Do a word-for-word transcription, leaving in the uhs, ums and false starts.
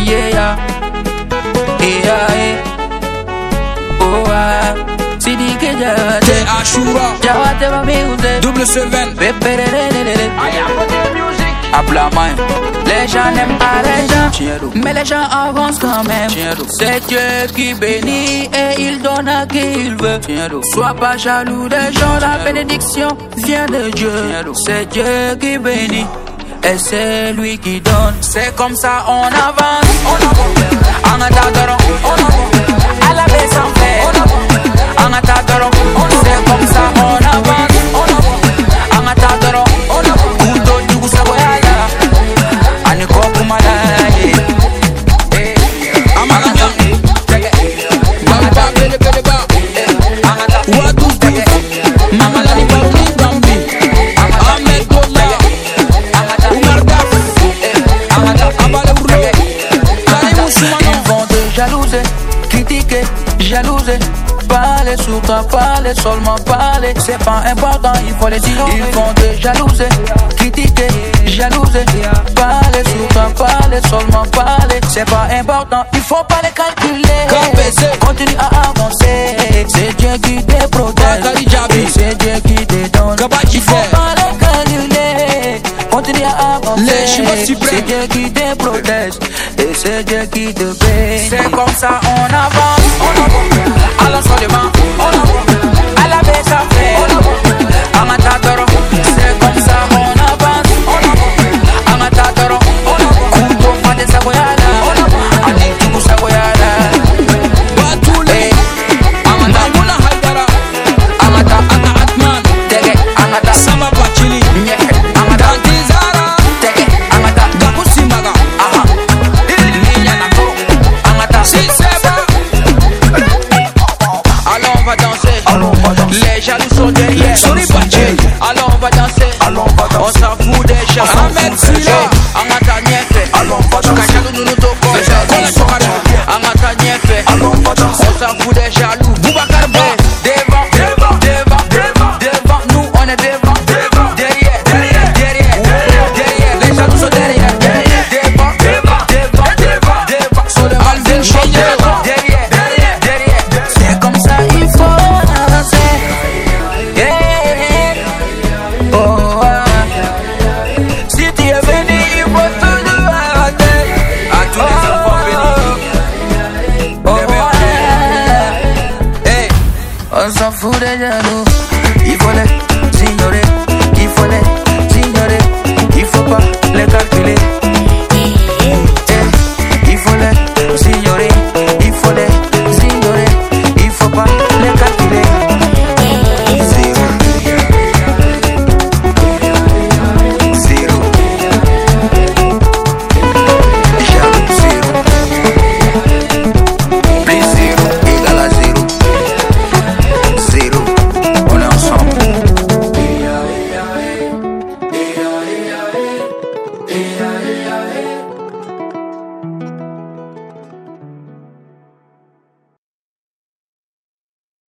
yeah, yeah, yeah, yeah. Oh, ah, si di que ya T Ashura, ya te va mi usted. double seven. Habla main. Les gens n'aiment pas les gens, mais les gens avancent quand même. C'est Dieu qui bénit et il donne à qui il veut. Sois pas jaloux des gens, la bénédiction vient de Dieu. C'est Dieu qui bénit et c'est lui qui donne. C'est comme ça on avance, on avance. En attendant, on avance. À la baisse en fait, en attendant, c'est comme ça on avance, on avance. En attendant, on avance. Critiquer, jalouser, parler sur toi, parler, seulement parler. C'est pas important, il faut les dire. Ils vont te jalouser, critiquer, jalouser, parler sur toi, parler, seulement parler. C'est pas important, il faut pas les calculer. Continue à avancer, c'est Dieu qui te protège, c'est Dieu qui te donne. Il faut pas les calculer. Continue à avancer, c'est Dieu qui te protège et c'est Dieu qui te paie. C'est comme ça on avance, on avance. Allons seulement, on avance. À la baisse à fait, on avance. En attendant,